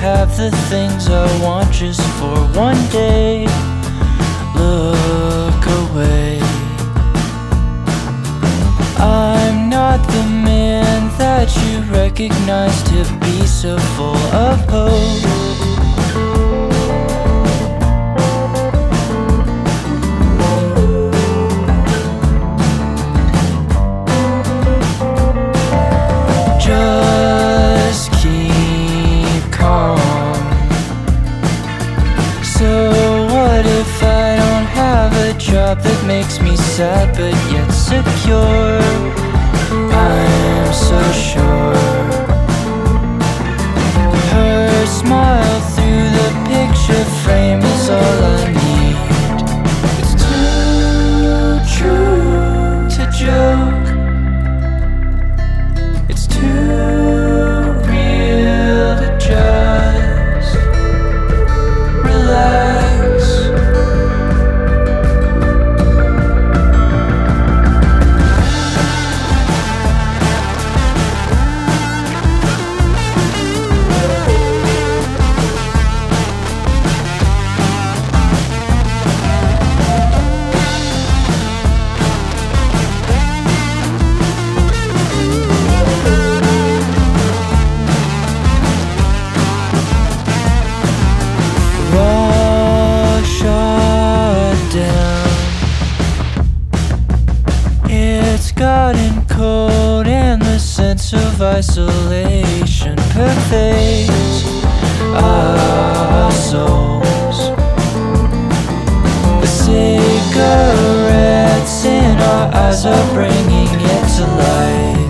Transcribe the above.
have the things I want just for one day. Look away. I'm not the man that you recognize to be so full of hope. Just keep calm. So what if I don't have a job that makes me sad but yet secure? I'm so sure her smile through the picture frame is all I need. It's too true to joke. It's too real to just relax. It's gotten cold and the sense of isolation pervades our souls. The cigarettes in our eyes are bringing it to life.